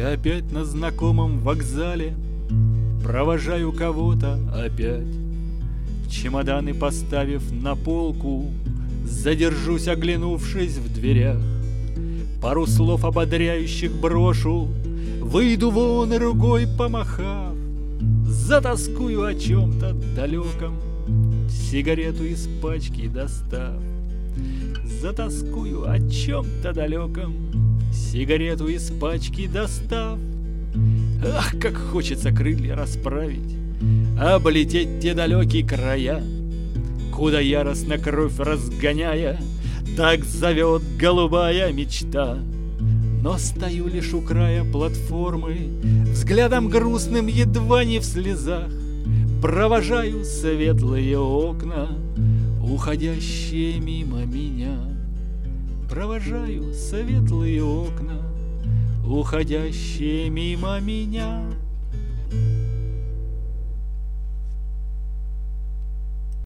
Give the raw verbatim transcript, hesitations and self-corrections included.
Я опять на знакомом вокзале провожаю кого-то опять. Чемоданы поставив на полку, задержусь, оглянувшись в дверях. Пару слов ободряющих брошу, выйду вон и рукой помахав. Затоскую о чем-то далеком, сигарету из пачки достав. Затоскую о чем-то далеком, сигарету из пачки достав. Ах, как хочется крылья расправить, облететь те далекие края, куда яростно кровь разгоняя, так зовет голубая мечта. Но стою лишь у края платформы, взглядом грустным, едва не в слезах, провожаю светлые окна, уходящие мимо меня. Провожаю светлые окна, уходящие мимо меня.